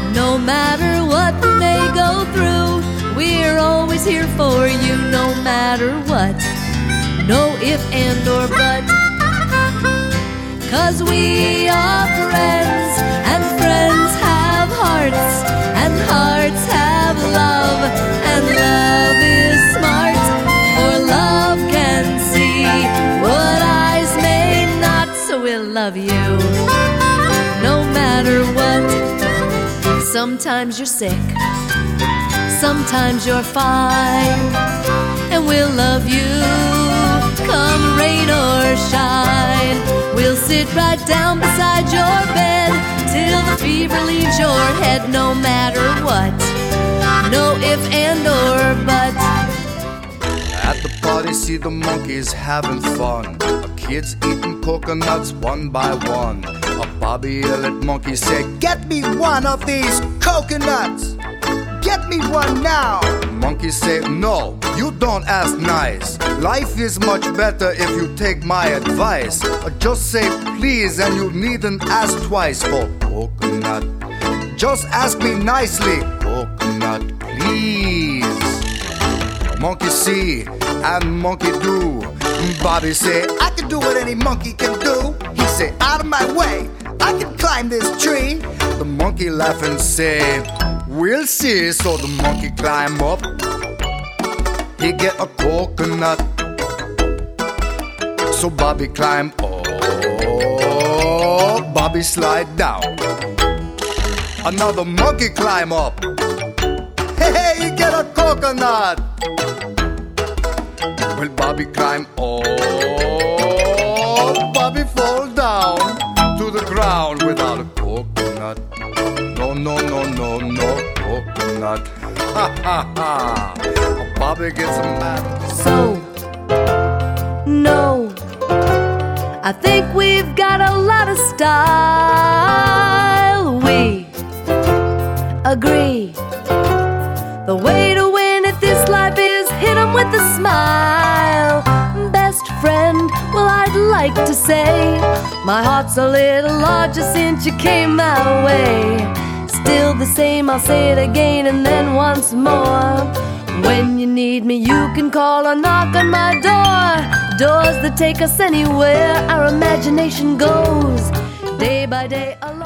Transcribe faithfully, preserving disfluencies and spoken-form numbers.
No matter what we may go through, we're always here for you, no matter what. No if, and, or but. 'Cause we are friends, and friends have hearts, and hearts have love, and love is smart, for love can see what eyes may not. So we'll love you no matter what. Sometimes you're sick, sometimes you're fine, and we'll love you come rain or shine. We'll sit right down beside your bed till the fever leaves your head, no matter what. No if, and, or but. At the party, see the monkeys having fun. A kids eating coconuts one by one. A Bobby Elliott monkey said, "Get me one of these coconuts! Get me one now!" Monkey said, "No, you don't ask nice. Life is much better if you take my advice. Just say please and you needn't ask twice for coconut. Just ask me nicely, coconut, please." Monkey see and monkey do. Bobby say, "I can do what any monkey can do." He say, "Out of my way, I can climb this tree." The monkey laugh and say, "We'll see." So the monkey climb up, he get a coconut. So Bobby climb up, Bobby slide down. Another monkey climb up, hey, hey, he get a coconut. Well, Bobby climb up, Bobby fall down to the ground without a coconut. No, no, no, no, no coconut. Ha, ha, ha. Bobby gets mad. So, no, I think we've got a lot of style. We agree. The way to win at this life is hit 'em with a smile. Best friend, well, I'd like to say my heart's a little larger since you came my way. Still the same, I'll say it again and then once more. When you need me, you can call or knock on my door. Doors that take us anywhere our imagination goes. Day by day,